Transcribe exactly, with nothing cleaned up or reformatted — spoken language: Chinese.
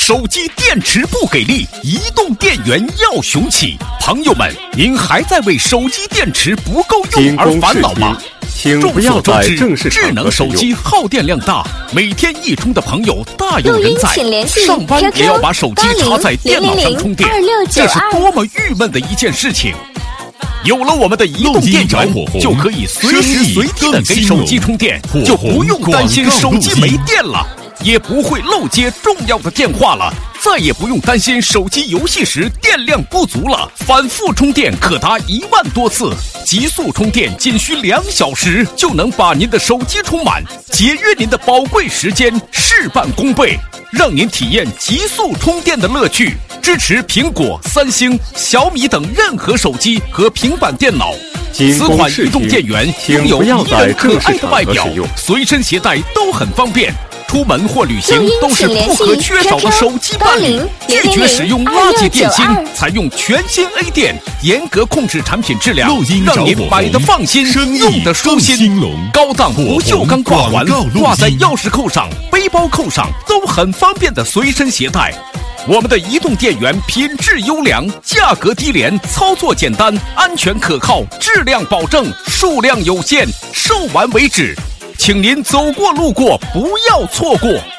手机电池不给力，移动电源要雄起。朋友们，您还在为手机电池不够用而烦恼吗？ 请不要在正式智能手机耗电量大，每天一充的朋友大有人在。上班也要把手机插在电脑上充电，这是多么郁闷的一件事情。有了我们的移动电源，就可以随时随地的给手机充电，就不用担心手机没电了，也不会漏接重要的电话了，再也不用担心手机游戏时电量不足了。反复充电可达一万多次，极速充电仅需两小时就能把您的手机充满，节约您的宝贵时间，事半功倍，让您体验极速充电的乐趣。支持苹果、三星、小米等任何手机和平板电脑。此款移动电源拥有迷人可爱的外表，随身携带都很方便。出门或旅行都是不可缺少的手机伴侣，拒绝使用垃圾电芯，采用全新 A 电，严格控制产品质量，让您买的放心，用的舒心。高档不锈钢挂环，挂在钥匙扣上、背包扣上都很方便的随身携带。我们的移动电源品质优良，价格低廉，操作简单，安全可靠，质量保证，数量有限，售完为止。请您走过路过不要错过。